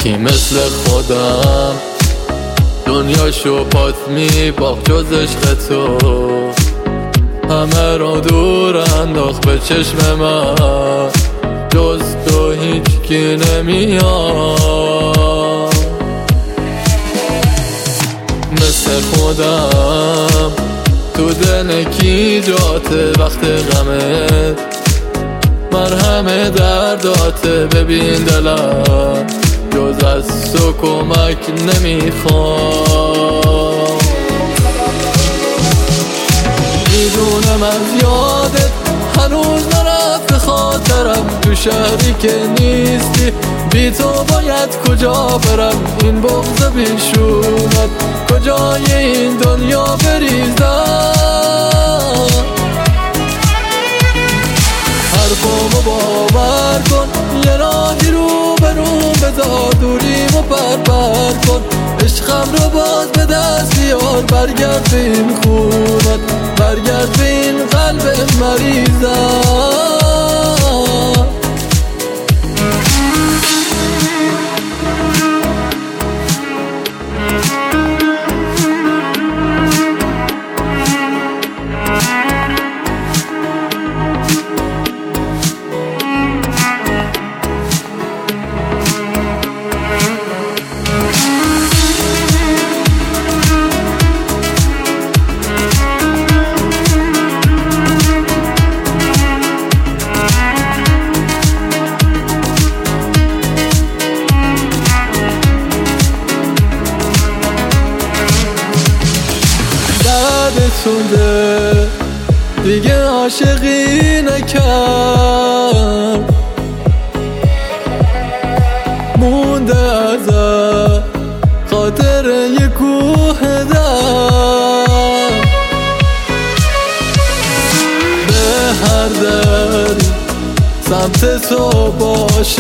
کی مثل خودم دنیاشو پات میباخت جز عشق تو، همه رو دور انداخت به چشم من، جز تو هیچ کی نمیاد. مثل خودم تو دل کی جاته وقت غمت، مرهم درداته. ببین دلم جز از تو کمک نمیخوام. میدونم از یادت هنوز نرفت خاطرم، تو شهری که نیستی بی تو باید کجا برم. این بغض بیشونت کجای این دنیا بریزم. حرفامو باور کن، یه راهی رو برون بذار، دوریمو پر کن، عشقم رو باز به دست بیار. برگرد به این خونت، برگرد به این قلب مریضم. سونده دیگه عاشقی نکرد، مونده از خاطر یه کوه درد. به هر در سمت تو باش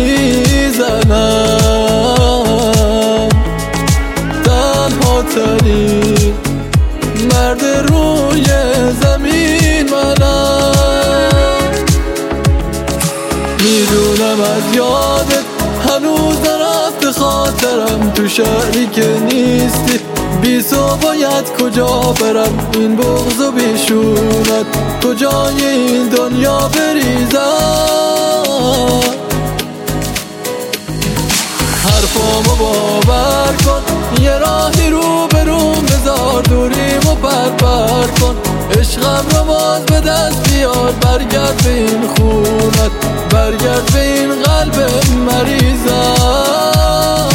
میزنم، تنها ترین مرد روی زمین منم. میدونم از یادت هنوز نرفت خاطرم، تو شهری که نیستی بی تو باید کجا برم. این بغض و بیشونت کجای این دنیا بریزم. حرفامو باور کن، یه راهی رو برون بذار، دوریمو پر کن، عشقم رو باز به دست بیار. برگرد به این خونت، برگرد به این قلب مریضم.